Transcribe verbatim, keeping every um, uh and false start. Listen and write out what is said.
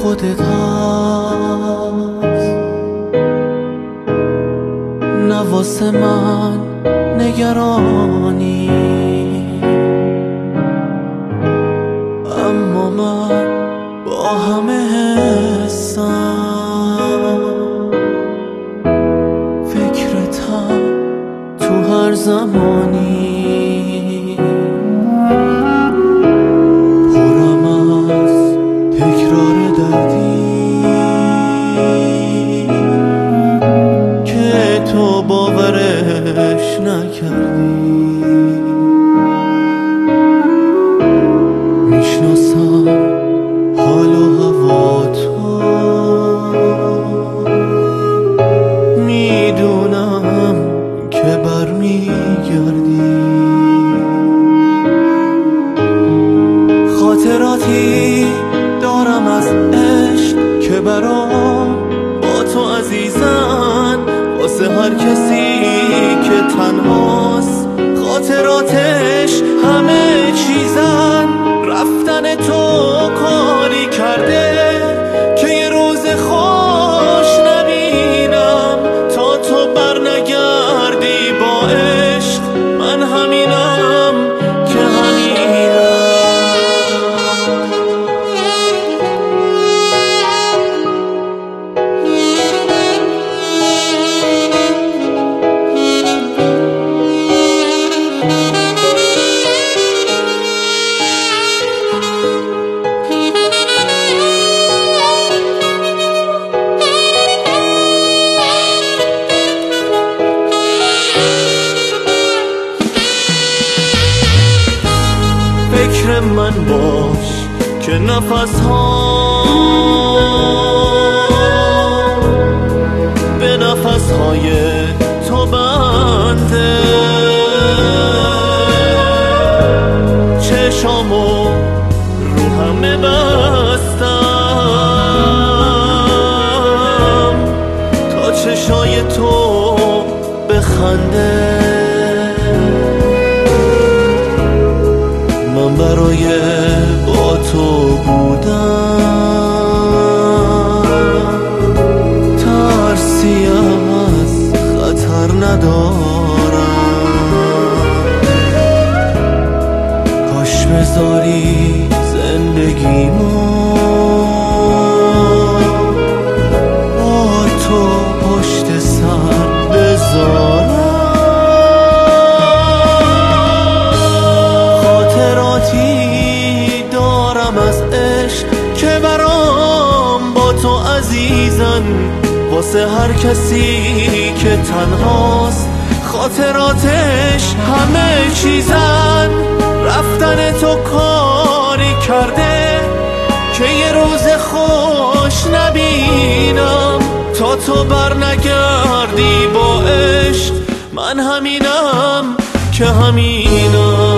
خودت هست، نه واسه من نگرانی، اما من با همه حسم فکرتم تو هر زمانی. پرم از تکرار دردی که تو باورش نکردی. میشناسم حال و هوا تو، میدونم که برمیگردی. خاطراتی دارم از عشق که برام با تو عزیزن، واسه هر کسی که تنهاست خاطراتش همه چیزن. رفتن تو کاری کرده که یه روز خوش نبینم، تا تو بر نگردی با عشق. من همینم که همینم. فکر من باش که نفس ها به نفس های تو بنده. چشامو رو همه بستم تا چشای تو بخنده. من برای با تو بودم، ترسی از خطر ندارم. کاش بذاری زندگیمو با تو پشت سر بذارم. دارم از عشق که برام با تو عزیزن، واسه هر کسی که تنهاست خاطراتش همه چیزن. رفتن تو کاری کرده که یه روز خوش نبینم، تا تو بر نگردی با عشق. من همینم که همینم.